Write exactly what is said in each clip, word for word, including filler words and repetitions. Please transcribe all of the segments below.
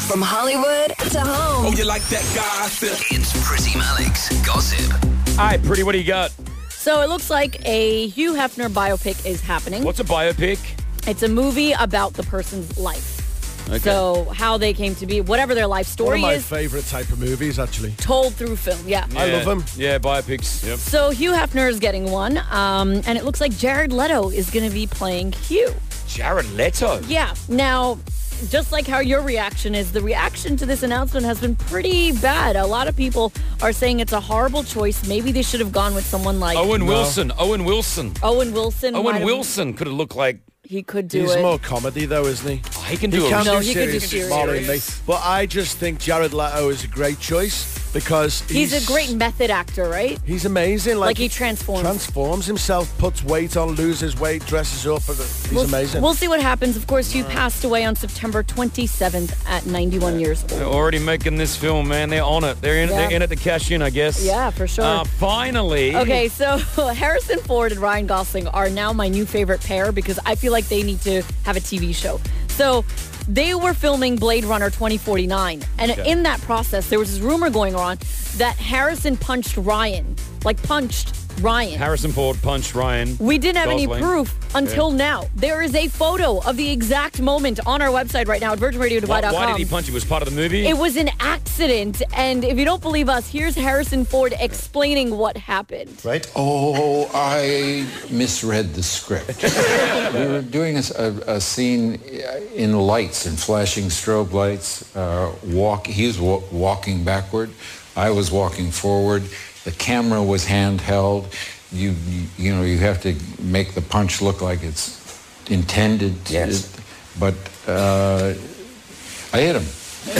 From Hollywood to home. Oh, you like that gossip? It's Pretty Malik's Gossip. All right, Pretty, what do you got? So it looks like a Hugh Hefner biopic is happening. What's a biopic? It's a movie about the person's life. Okay. So how they came to be, whatever their life One story of my is, favourite type of movies, actually. told through film. Yeah. I love them. Yeah, biopics. Yep. So Hugh Hefner is getting one, um, and it looks like Jared Leto is going to be playing Hugh. Jared Leto. Yeah. Now, just like how your reaction is, the reaction to this announcement has been pretty bad. A lot of people are saying it's a horrible choice. Maybe they should have gone with someone like Owen Wilson. Owen Wilson. Owen Wilson. might Owen have- Wilson could have looked like... He could do He's it. more comedy, though, isn't he? Oh, he can do He a... can No, do he could do serious, serious. Molly and me. But I just think Jared Leto is a great choice because he's... He's a great method actor, right? He's amazing. Like, Like he transforms. Transforms himself, puts weight on, loses weight, dresses up. He's We'll, amazing. We'll see what happens. Of course, Hugh passed away on September twenty-seventh at ninety-one years They're old. already making this film, man. They're on it. They're in, Yeah. they're in it to cash in, I guess. Yeah, for sure. Uh, finally. Okay, so Harrison Ford and Ryan Gosling are now my new favorite pair because I feel like they need to have a T V show. So they were filming Blade Runner twenty forty-nine, and Okay. in that process, there was this rumor going on that Harrison punched Ryan, like punched Ryan. Harrison Ford punched Ryan. We didn't have any Gosling. proof until now. There is a photo of the exact moment on our website right now at virgin radio dubai Why, dot com. why did he punch you? Was part of the movie? It was an accident, and if you don't believe us, here's Harrison Ford explaining what happened. Right? Oh, I misread the script. We were doing a, a, a scene in lights, in flashing strobe lights. Uh, walk. He was wa- walking backward. I was walking forward. The camera was handheld. You, you, you know, you have to make the punch look like it's intended. Yes. But uh, I hit him.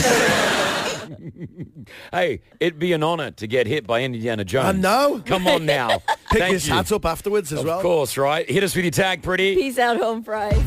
Hey, it'd be an honor to get hit by Indiana Jones. I know. Come on now. Pick Thank his you. hat up afterwards as Of well. course, right? Hit us with your tag, Pretty. Peace out, home fries.